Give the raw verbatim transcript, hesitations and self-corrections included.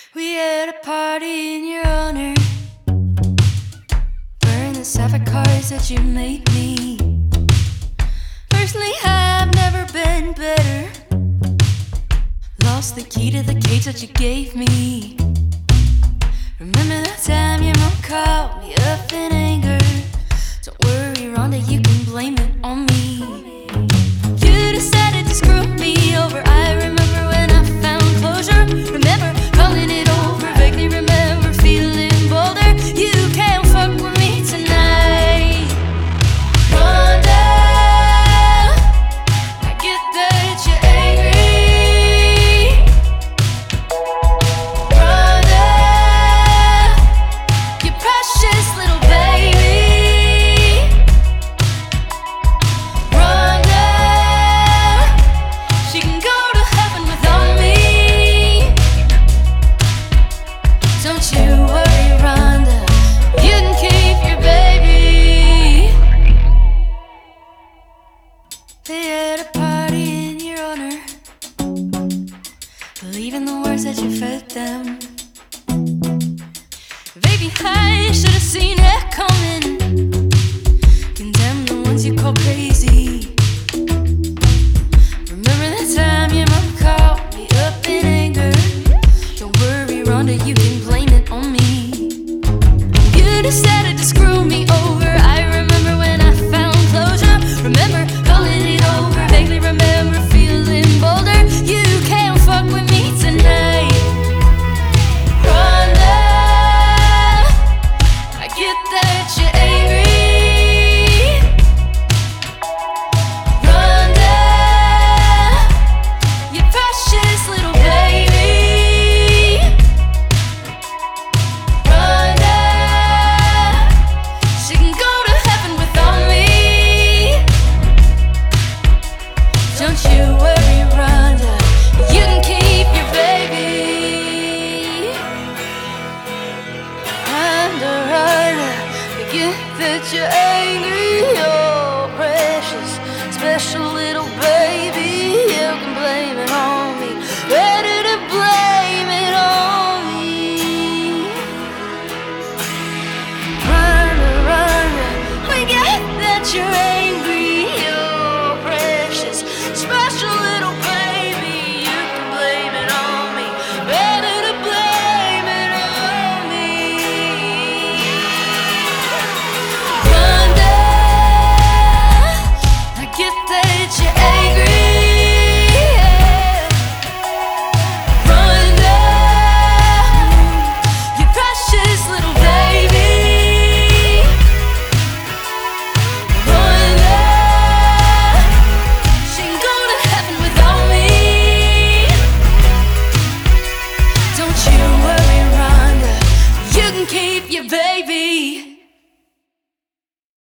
We had a party in your honor, burn the sapphire cards that you made me. Personally, I've never been better. Lost the key to the cage that you gave me. Remember that time your mom called me up in anger? Don't worry, Rhonda, you can blame it on me. You decided to screw me over. I remember when I found closure. Remember calling it over. Vaguely remember feeling bolder. You can't fuck with me tonight, Rhonda. I get that you're angry, Rhonda. You precious little baby, Rhonda. She can go to heaven without me. Don't you worry, Rhonda, you can keep your baby. They had a party in your honor, believing the words that you fed them. Baby, I should have seen it coming. Condemn the ones you call crazy. Remember that time your mom called me up in anger? Don't worry, Rhonda, you